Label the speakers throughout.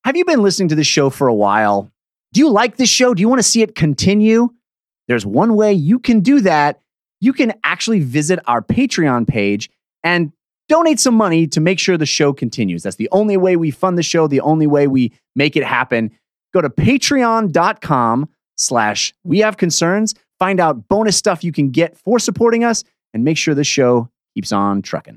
Speaker 1: Have you been listening to this show for a while? Do you like this show? Do you want to see it continue? There's one way you can do that. You can actually visit our Patreon page and donate some money to make sure the show continues. That's the only way we fund the show, the only way we make it happen. Go to patreon.com/wehaveconcerns. Find out bonus stuff you can get for supporting us and make sure the show keeps on trucking.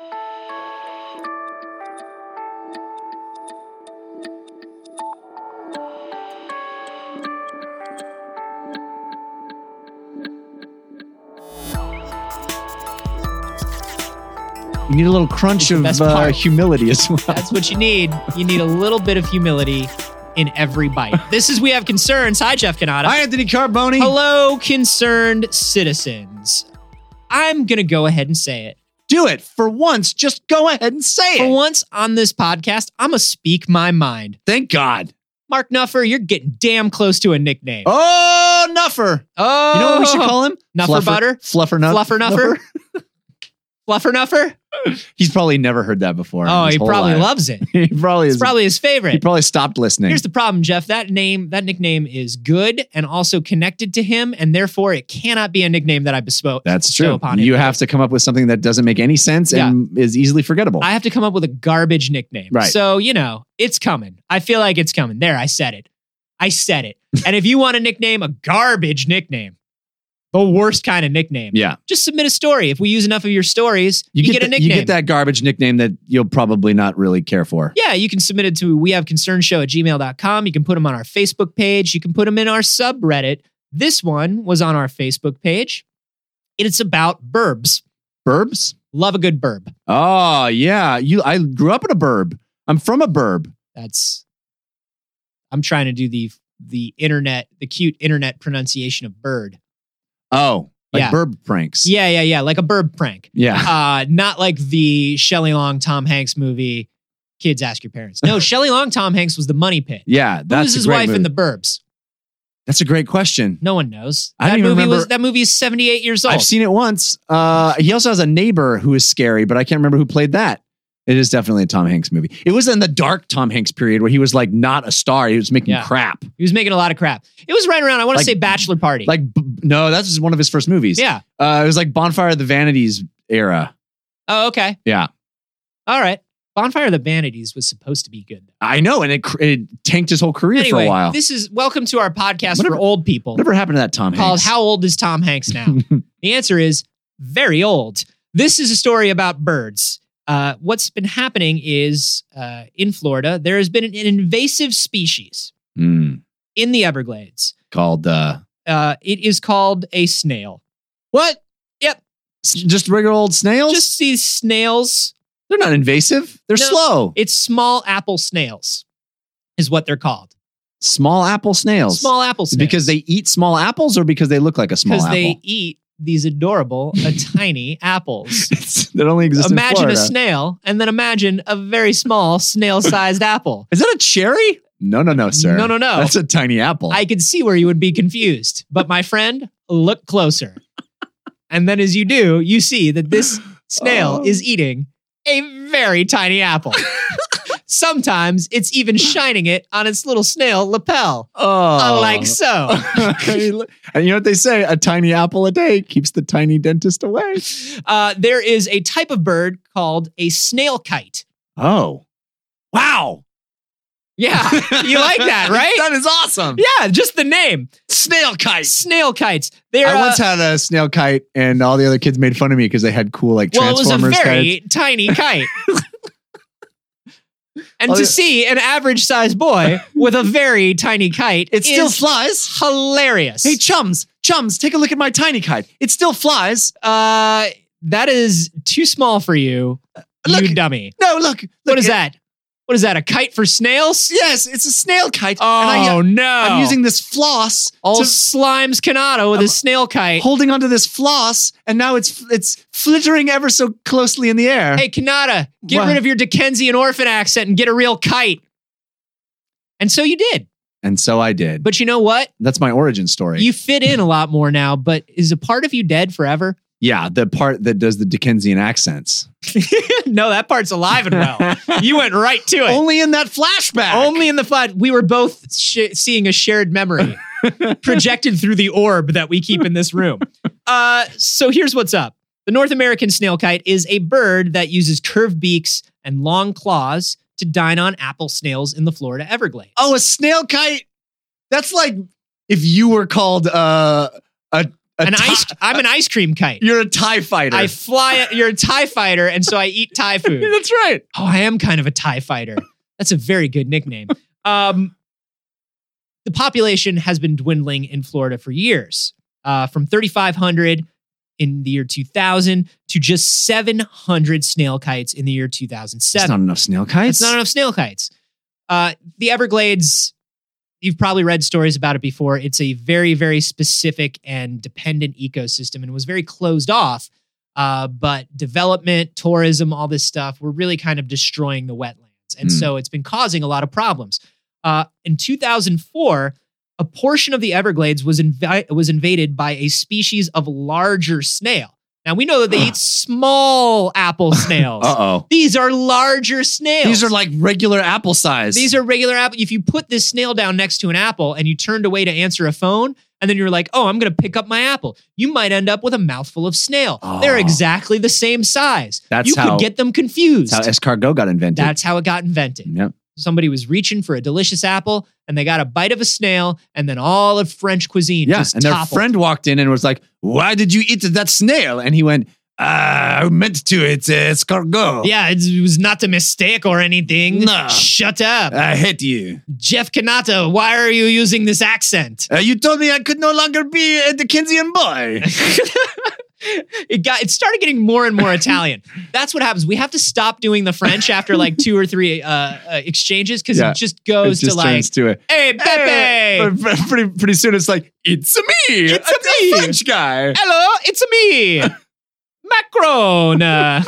Speaker 1: You need a little crunch of humility as well.
Speaker 2: That's what you need. You need a little bit of humility in every bite. This is We Have Concerns. Hi, Jeff Cannata.
Speaker 1: Hi, Anthony Carboni.
Speaker 2: Hello, concerned citizens. I'm going to go ahead and say it.
Speaker 1: Do it. For once, just go ahead and say it.
Speaker 2: For once on this podcast, I'm going to speak my mind.
Speaker 1: Thank God.
Speaker 2: Mark Nuffer, you're getting damn close to a nickname.
Speaker 1: Oh, Nuffer.
Speaker 2: Oh.
Speaker 1: You know what we should call him?
Speaker 2: Nuffer Butter?
Speaker 1: Fluffer
Speaker 2: Nuffer? Fluffer Nuffer?
Speaker 1: He's probably never heard that before.
Speaker 2: Oh, he probably loves it.
Speaker 1: He probably is.
Speaker 2: It's probably his favorite.
Speaker 1: He probably stopped listening.
Speaker 2: Here's the problem, Jeff. That nickname is good and also connected to him, and therefore it cannot be a nickname that I bestow upon him.
Speaker 1: You have to come up with something that doesn't make any sense and is easily forgettable.
Speaker 2: I have to come up with a garbage nickname.
Speaker 1: Right.
Speaker 2: So, it's coming. I feel like it's coming. There, I said it. And if you want a nickname, a garbage nickname, the worst kind of nickname.
Speaker 1: Yeah.
Speaker 2: Just submit a story. If we use enough of your stories, you get a nickname.
Speaker 1: You get that garbage nickname that you'll probably not really care for.
Speaker 2: Yeah, you can submit it to wehaveconcernshow@gmail.com. You can put them on our Facebook page. You can put them in our subreddit. This one was on our Facebook page. It's about burbs.
Speaker 1: Burbs?
Speaker 2: Love a good burb.
Speaker 1: Oh, yeah. I grew up in a burb. I'm from a burb.
Speaker 2: I'm trying to do the cute internet pronunciation of bird.
Speaker 1: Oh, burb pranks.
Speaker 2: Yeah. Like a burb prank.
Speaker 1: Yeah.
Speaker 2: Not like the Shelley Long, Tom Hanks movie, Kids Ask Your Parents. No, Shelley Long, Tom Hanks was the Money Pit.
Speaker 1: Yeah.
Speaker 2: Who was his wife in the Burbs?
Speaker 1: That's a great question.
Speaker 2: No one knows.
Speaker 1: I don't even remember.
Speaker 2: That movie is 78 years old.
Speaker 1: I've seen it once. He also has a neighbor who is scary, but I can't remember who played that. It is definitely a Tom Hanks movie. It was in the dark Tom Hanks period where he was like not a star. He was making crap.
Speaker 2: He was making a lot of crap. It was right around, I want to say Bachelor Party.
Speaker 1: No, that's just one of his first movies.
Speaker 2: Yeah.
Speaker 1: It was like Bonfire of the Vanities era.
Speaker 2: Oh, okay.
Speaker 1: Yeah.
Speaker 2: All right. Bonfire of the Vanities was supposed to be good.
Speaker 1: I know, and it tanked his whole career for a while.
Speaker 2: This is welcome to our podcast for old people.
Speaker 1: Whatever happened to that Tom Hanks?
Speaker 2: Called How Old is Tom Hanks Now? The answer is very old. This is a story about birds. What's been happening is in Florida, there has been an invasive species in the Everglades.
Speaker 1: Called?
Speaker 2: It is called a snail.
Speaker 1: What?
Speaker 2: Yep.
Speaker 1: Just regular old snails?
Speaker 2: Just these snails.
Speaker 1: They're not invasive. They're slow.
Speaker 2: It's small apple snails is what they're called.
Speaker 1: Small apple snails?
Speaker 2: Small apple snails.
Speaker 1: Because they eat small apples or because they look like a small apple?
Speaker 2: Because they eat these adorable, tiny apples.
Speaker 1: That only exist in
Speaker 2: Florida. Imagine a snail, and then imagine a very small snail-sized apple.
Speaker 1: Is that a cherry? No, sir.
Speaker 2: No.
Speaker 1: That's a tiny apple.
Speaker 2: I could see where you would be confused. But my friend, look closer. And then as you do, you see that this snail is eating a very tiny apple. Sometimes it's even shining it on its little snail lapel.
Speaker 1: Oh.
Speaker 2: Like so.
Speaker 1: And you know what they say? A tiny apple a day keeps the tiny dentist away.
Speaker 2: There is a type of bird called a snail kite.
Speaker 1: Oh. Wow.
Speaker 2: Yeah. You like that, right?
Speaker 1: That is awesome.
Speaker 2: Yeah, just the name.
Speaker 1: Snail kite.
Speaker 2: Snail kites.
Speaker 1: I once had a snail kite and all the other kids made fun of me because they had cool Transformers
Speaker 2: kites. Well, it was a very
Speaker 1: kites.
Speaker 2: tiny kite. And to see an average sized boy with a very tiny kite,
Speaker 1: it still flies.
Speaker 2: Hilarious.
Speaker 1: Hey, chums, take a look at my tiny kite. It still flies.
Speaker 2: That is too small for you, you dummy.
Speaker 1: No, look.
Speaker 2: What is that? What is that? A kite for snails?
Speaker 1: Yes, it's a snail kite.
Speaker 2: Oh, no.
Speaker 1: I'm using this floss.
Speaker 2: Slimes Cannata with a snail kite.
Speaker 1: Holding onto this floss, and now it's flittering ever so closely in the air.
Speaker 2: Hey, Cannata, get rid of your Dickensian orphan accent and get a real kite. And so you did.
Speaker 1: And so I did.
Speaker 2: But you know what?
Speaker 1: That's my origin story.
Speaker 2: You fit in a lot more now, but is a part of you dead forever?
Speaker 1: Yeah, the part that does the Dickensian accents.
Speaker 2: No, that part's alive and well. You went right to it.
Speaker 1: Only in that flashback.
Speaker 2: Only in the flash. We were both seeing a shared memory projected through the orb that we keep in this room. So here's what's up. The North American snail kite is a bird that uses curved beaks and long claws to dine on apple snails in the Florida Everglades.
Speaker 1: Oh, a snail kite? That's like if you were called
Speaker 2: I'm an ice cream kite.
Speaker 1: You're a TIE fighter.
Speaker 2: I fly. You're a TIE fighter, and so I eat Thai food.
Speaker 1: That's right.
Speaker 2: Oh, I am kind of a TIE fighter. That's a very good nickname. The population has been dwindling in Florida for years, from 3,500 in the year 2000 to just 700 snail kites in the year 2007.
Speaker 1: That's not enough snail kites.
Speaker 2: It's not enough snail kites. The Everglades, you've probably read stories about it before. It's a very, very specific and dependent ecosystem and was very closed off. But development, tourism, all this stuff, were really kind of destroying the wetlands. And so it's been causing a lot of problems. In 2004, a portion of the Everglades was invaded by a species of larger snail. Now, we know that they eat small apple snails.
Speaker 1: Uh-oh.
Speaker 2: These are larger snails.
Speaker 1: These are like regular apple size.
Speaker 2: These are regular apple. If you put this snail down next to an apple and you turned away to answer a phone, and then you're like, oh, I'm going to pick up my apple, you might end up with a mouthful of snail.
Speaker 1: Oh.
Speaker 2: They're exactly the same size.
Speaker 1: You
Speaker 2: could get them confused.
Speaker 1: That's how escargot got invented.
Speaker 2: That's how it got invented.
Speaker 1: Yep.
Speaker 2: Somebody was reaching for a delicious apple and they got a bite of a snail, and then all of French cuisine just
Speaker 1: and their
Speaker 2: toppled.
Speaker 1: friend walked in and was like, why did you eat that snail? And he went, I meant to. It's escargot.
Speaker 2: Yeah, it was not a mistake or anything.
Speaker 1: No.
Speaker 2: Shut up.
Speaker 1: I hate you.
Speaker 2: Jeff Kanata, why are you using this accent?
Speaker 1: You told me I could no longer be a Dickensian boy.
Speaker 2: It started getting more and more Italian. That's what happens. We have to stop doing the French after like 2 or 3 exchanges because it just goes to like, hey, Pepe.
Speaker 1: Pretty soon it's like, it's me.
Speaker 2: It's me.
Speaker 1: French guy.
Speaker 2: Hello, it's me. Macron.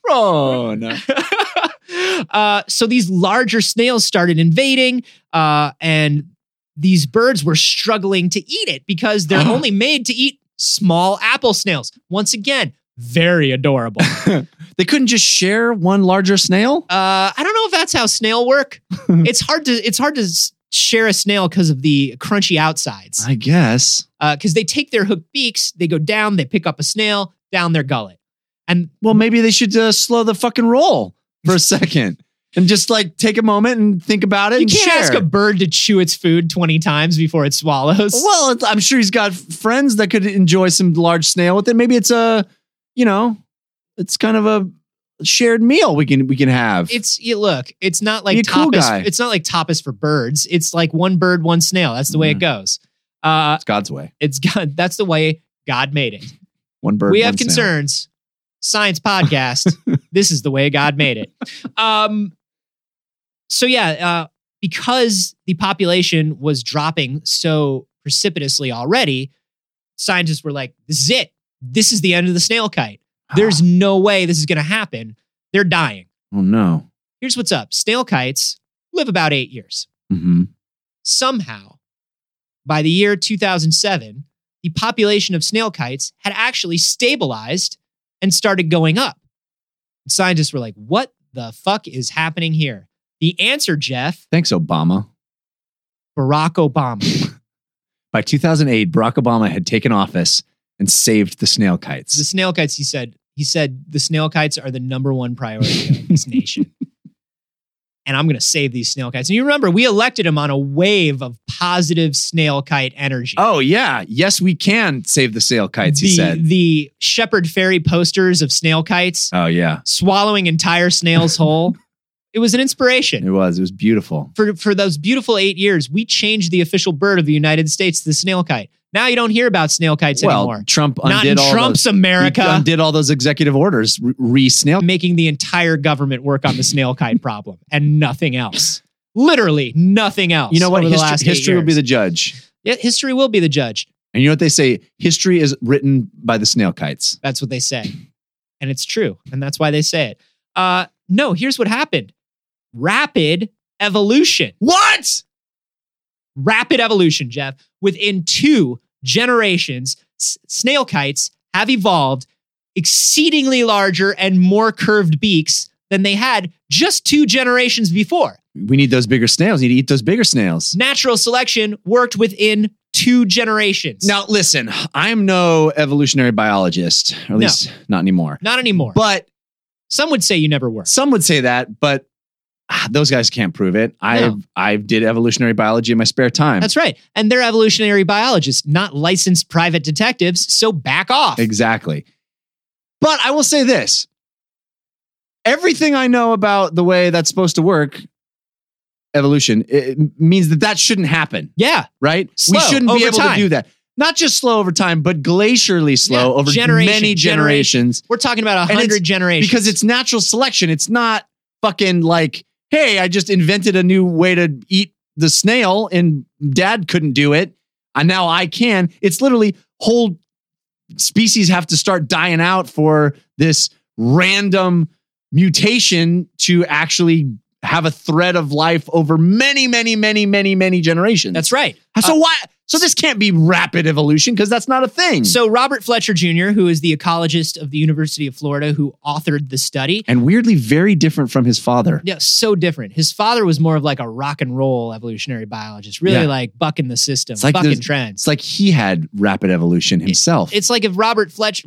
Speaker 2: So these larger snails started invading, and these birds were struggling to eat it because they're only made to eat small apple snails. Once again, very adorable.
Speaker 1: They couldn't just share one larger snail?
Speaker 2: I don't know if that's how snail work. It's hard to share a snail because of the crunchy outsides.
Speaker 1: I guess.
Speaker 2: Because they take their hooked beaks, they go down, they pick up a snail down their gullet. And
Speaker 1: well, maybe they should slow the fucking roll for a second and just like take a moment and think about it.
Speaker 2: You can't ask a bird to chew its food 20 times before it swallows.
Speaker 1: Well, I'm sure he's got friends that could enjoy some large snail with it. Maybe it's it's kind of a shared meal we can have.
Speaker 2: It's not like
Speaker 1: Be a cool
Speaker 2: tapas.
Speaker 1: guy.
Speaker 2: It's not like tapas for birds. It's like one bird, one snail. That's the way it goes.
Speaker 1: It's God's way.
Speaker 2: It's God. That's the way God made it.
Speaker 1: One bird.
Speaker 2: We
Speaker 1: one
Speaker 2: have
Speaker 1: snail.
Speaker 2: concerns. Science podcast. This is the way God made it. Because the population was dropping so precipitously already, scientists were like, this is it. This is the end of the snail kite. There's no way this is going to happen. They're dying.
Speaker 1: Oh, no.
Speaker 2: Here's what's up. Snail kites live about 8 years.
Speaker 1: Mm-hmm.
Speaker 2: Somehow, by the year 2007, the population of snail kites had actually stabilized and started going up. Scientists were like, what the fuck is happening here? The answer, Jeff,
Speaker 1: Thanks, Obama.
Speaker 2: Barack Obama.
Speaker 1: By 2008, Barack Obama had taken office and saved the snail kites.
Speaker 2: The snail kites, he said the snail kites are the number one priority of this nation. And I'm going to save these snail kites. And you remember, we elected him on a wave of positive snail kite energy.
Speaker 1: Oh, yeah. Yes, we can save the snail kites, he said.
Speaker 2: The Shepherd Ferry posters of snail kites.
Speaker 1: Oh, yeah.
Speaker 2: Swallowing entire snails whole. It was an inspiration.
Speaker 1: It was beautiful.
Speaker 2: For those beautiful 8 years, we changed the official bird of the United States to the snail kite. Now you don't hear about snail kites anymore.
Speaker 1: Trump
Speaker 2: Not in Trump's America.
Speaker 1: He undid all those executive orders, re-snail.
Speaker 2: Making the entire government work on the snail kite problem and nothing else. Literally nothing else.
Speaker 1: You know what?
Speaker 2: Over the last 8
Speaker 1: History will be
Speaker 2: years.
Speaker 1: the judge.
Speaker 2: Yeah, history will be the judge.
Speaker 1: And you know what they say? History is written by the snail kites.
Speaker 2: That's what they say. And it's true. And that's why they say it. No, here's what happened. Rapid evolution.
Speaker 1: What?
Speaker 2: Rapid evolution, Jeff. Within 2 generations, snail kites have evolved exceedingly larger and more curved beaks than they had just 2 generations before.
Speaker 1: We need those bigger snails. We need to eat those bigger snails.
Speaker 2: Natural selection worked within 2 generations.
Speaker 1: Now, listen, I'm no evolutionary biologist, or at least not anymore.
Speaker 2: Not anymore.
Speaker 1: But
Speaker 2: some would say you never were.
Speaker 1: some would say that, but those guys can't prove it. I did evolutionary biology in my spare time.
Speaker 2: That's right. And they're evolutionary biologists, not licensed private detectives, so back off.
Speaker 1: Exactly. But I will say this. Everything I know about the way that's supposed to work, evolution, it means that shouldn't happen,
Speaker 2: Yeah.
Speaker 1: right?
Speaker 2: Slow,
Speaker 1: we shouldn't be
Speaker 2: over
Speaker 1: able
Speaker 2: time.
Speaker 1: to do that. Not just slow over time, but glacially slow
Speaker 2: Yeah,
Speaker 1: over many generations.
Speaker 2: We're talking about
Speaker 1: And
Speaker 2: 100 generations.
Speaker 1: Because it's natural selection. It's not fucking like, hey, I just invented a new way to eat the snail and dad couldn't do it. And now I can. It's literally whole species have to start dying out for this random mutation to actually have a thread of life over many generations.
Speaker 2: That's right.
Speaker 1: So why? So this can't be rapid evolution because that's not a thing.
Speaker 2: So Robert Fletcher Jr., who is the ecologist of the University of Florida, who authored the study.
Speaker 1: And weirdly, very different from his father.
Speaker 2: Yeah, so different. His father was more of like a rock and roll evolutionary biologist, really
Speaker 1: Yeah.
Speaker 2: like bucking the system,
Speaker 1: like
Speaker 2: bucking
Speaker 1: there's-
Speaker 2: trends.
Speaker 1: It's like he had rapid evolution himself.
Speaker 2: It's like if Robert Fletcher...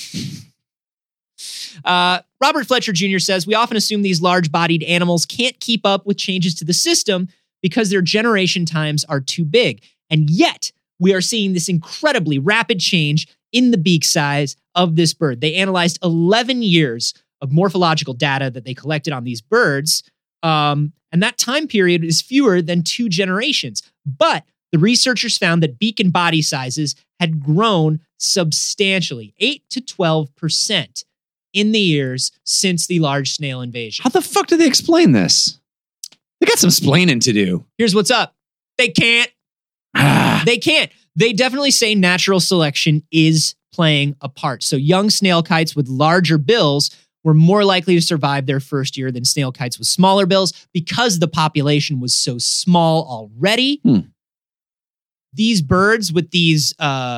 Speaker 2: Robert Fletcher Jr. says, we often assume these large-bodied animals can't keep up with changes to the system because their generation times are too big. And yet, we are seeing this incredibly rapid change in the beak size of this bird. They analyzed 11 years of morphological data that they collected on these birds, and that time period is fewer than 2 generations. But the researchers found that beak and body sizes had grown substantially, 8 to 12%. In the years since the large snail invasion.
Speaker 1: How the fuck do they explain this? They got some explaining to do.
Speaker 2: Here's what's up. They can't. They can't. They definitely say natural selection is playing a part. So young snail kites with larger bills were more likely to survive their first year than snail kites with smaller bills because the population was so small already. These birds with these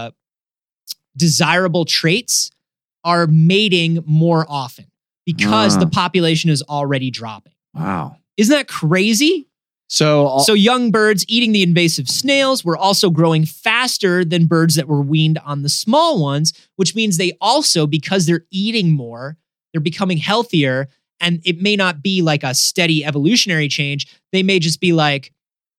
Speaker 2: desirable traits are mating more often because the population is already dropping.
Speaker 1: Wow.
Speaker 2: Isn't that crazy?
Speaker 1: So
Speaker 2: young birds eating the invasive snails were also growing faster than birds that were weaned on the small ones, which means they also, because they're eating more, they're becoming healthier, and it may not be like a steady evolutionary change. They may just be like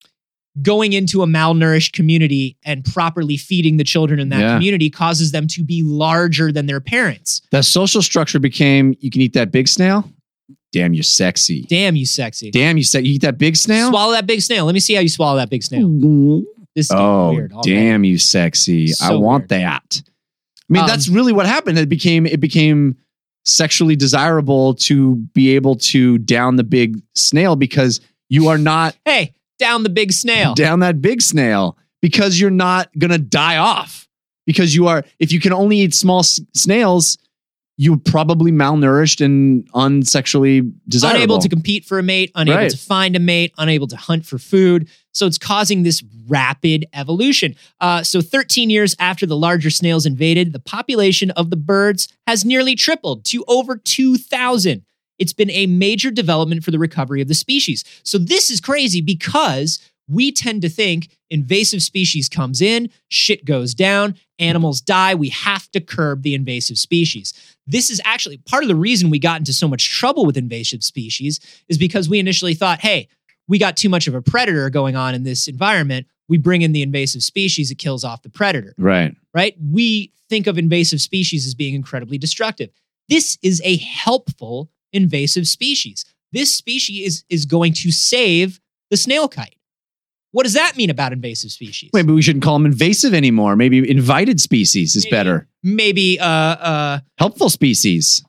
Speaker 2: going into a malnourished community and properly feeding the children in that community causes them to be larger than their parents.
Speaker 1: the social structure became, you can eat that big snail? Damn, you're sexy.
Speaker 2: Damn, you sexy.
Speaker 1: Damn, you eat that big snail?
Speaker 2: Swallow that big snail. Let me see how you swallow that big snail. This is
Speaker 1: Oh,
Speaker 2: weird. already.
Speaker 1: damn, you sexy.
Speaker 2: So
Speaker 1: I want
Speaker 2: weird.
Speaker 1: that. I mean, that's really what happened. It became sexually desirable to be able to down the big snail because you are not
Speaker 2: Hey, down the big snail.
Speaker 1: down that big snail because you're not going to die off because if you can only eat small snails, you're probably malnourished and unsexually desirable.
Speaker 2: Unable to compete for a mate, unable to find a mate, unable to hunt for food. So it's causing this rapid evolution. So 13 years after the larger snails invaded, the population of the birds has nearly tripled to over 2,000. It's been a major development for the recovery of the species. So this is crazy because we tend to think invasive species comes in, shit goes down, animals die, we have to curb the invasive species. This is actually part of the reason we got into so much trouble with invasive species is because we initially thought, hey, we got too much of a predator going on in this environment. We bring in the invasive species, it kills off the predator.
Speaker 1: Right.
Speaker 2: Right? We think of invasive species as being incredibly destructive. This is a helpful invasive species. This species is going to save the snail kite. What does that mean about invasive species?
Speaker 1: Maybe we shouldn't call them invasive anymore. Maybe invited species is better.
Speaker 2: Maybe
Speaker 1: helpful species.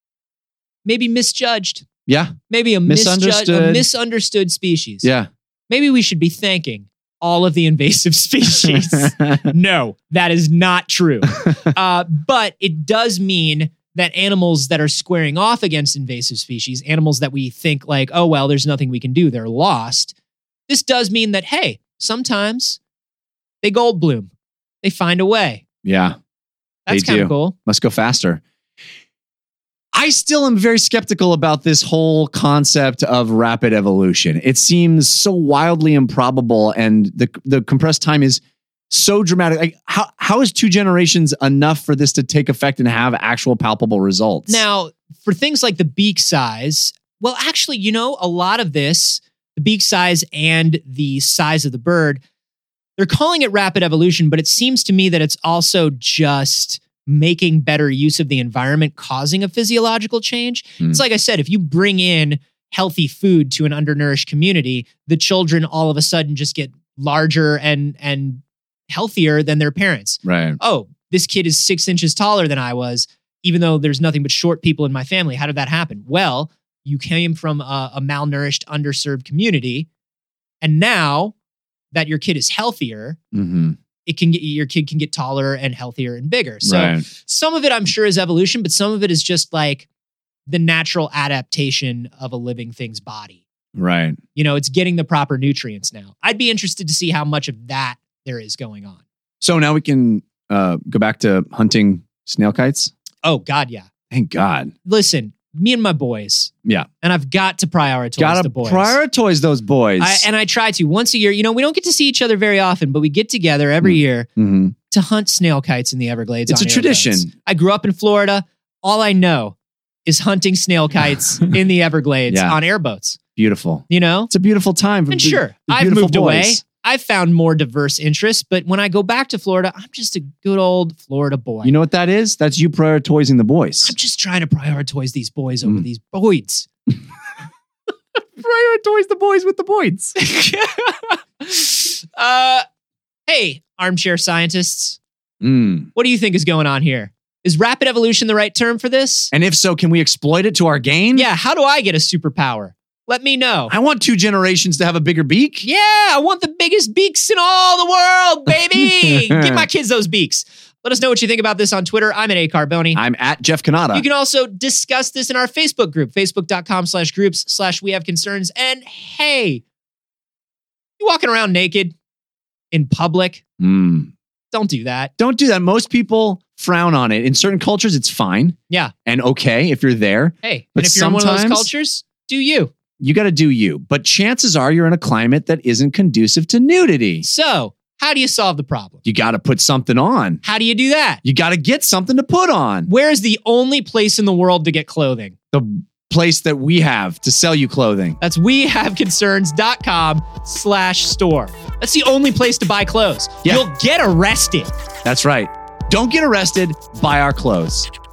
Speaker 2: Maybe misjudged.
Speaker 1: Yeah.
Speaker 2: Maybe a misunderstood species.
Speaker 1: Yeah.
Speaker 2: Maybe we should be thanking all of the invasive species. No, that is not true. But it does mean that animals that are squaring off against invasive species, animals that we think like, oh, well, there's nothing we can do, they're lost. This does mean that, hey, sometimes they gold bloom. They find a way.
Speaker 1: Yeah.
Speaker 2: That's kind of cool.
Speaker 1: Must go faster. I still am very skeptical about this whole concept of rapid evolution. It seems so wildly improbable, and the compressed time is so dramatic. Like, how is 2 generations enough for this to take effect and have actual palpable results?
Speaker 2: Now, for things like the beak size, well, actually, a lot of this, the beak size and the size of the bird, they're calling it rapid evolution, but it seems to me that it's also just making better use of the environment, causing a physiological change. It's like I said, if you bring in healthy food to an undernourished community, the children all of a sudden just get larger and healthier than their parents.
Speaker 1: Right.
Speaker 2: Oh, this kid is 6 inches taller than I was, even though there's nothing but short people in my family. How did that happen? Well, you came from a malnourished, underserved community, and now that your kid is healthier, your kid can get taller and healthier and bigger. So some of it, I'm sure, is evolution, but some of it is just like the natural adaptation of a living thing's body.
Speaker 1: Right.
Speaker 2: It's getting the proper nutrients now. I'd be interested to see how much of that there is going on.
Speaker 1: So now we can go back to hunting snail kites?
Speaker 2: Oh, God, yeah.
Speaker 1: Thank God.
Speaker 2: Listen, me and my boys.
Speaker 1: Yeah.
Speaker 2: And I've got to prioritize the boys.
Speaker 1: Prioritize those boys.
Speaker 2: I try to. Once a year, we don't get to see each other very often, but we get together every year to hunt snail kites in the Everglades.
Speaker 1: It's a tradition.
Speaker 2: I grew up in Florida. All I know is hunting snail kites in the Everglades on airboats.
Speaker 1: Beautiful.
Speaker 2: It's
Speaker 1: a beautiful time.
Speaker 2: And sure, I've moved away. I've found more diverse interests, but when I go back to Florida, I'm just a good old Florida boy.
Speaker 1: You know what that is? That's you prioritizing the boys.
Speaker 2: I'm just trying to prioritize these boys over these boys.
Speaker 1: Prioritize the boys with the boys.
Speaker 2: Hey, armchair scientists. What do you think is going on here? Is rapid evolution the right term for this?
Speaker 1: And if so, can we exploit it to our gain?
Speaker 2: Yeah, how do I get a superpower? Let me know.
Speaker 1: I want 2 generations to have a bigger beak.
Speaker 2: Yeah, I want the biggest beaks in all the world, baby. Give my kids those beaks. Let us know what you think about this on Twitter. I'm at A.Carboni.
Speaker 1: I'm at Jeff Cannata.
Speaker 2: You can also discuss this in our Facebook group, facebook.com/groups/wehaveconcerns. And hey, you walking around naked in public? Don't do that.
Speaker 1: Don't do that. Most people frown on it. In certain cultures, it's fine.
Speaker 2: Yeah.
Speaker 1: And okay if you're there.
Speaker 2: Hey, but if you're in one of those cultures, do you.
Speaker 1: You got to do you. But chances are you're in a climate that isn't conducive to nudity.
Speaker 2: So, how do you solve the problem?
Speaker 1: You got to put something on.
Speaker 2: How do you do that?
Speaker 1: You got to get something to put on.
Speaker 2: Where is the only place in the world to get clothing?
Speaker 1: The place that we have to sell you clothing.
Speaker 2: That's wehaveconcerns.com/store. That's the only place to buy clothes. Yeah. You'll get arrested.
Speaker 1: That's right. Don't get arrested. Buy our clothes.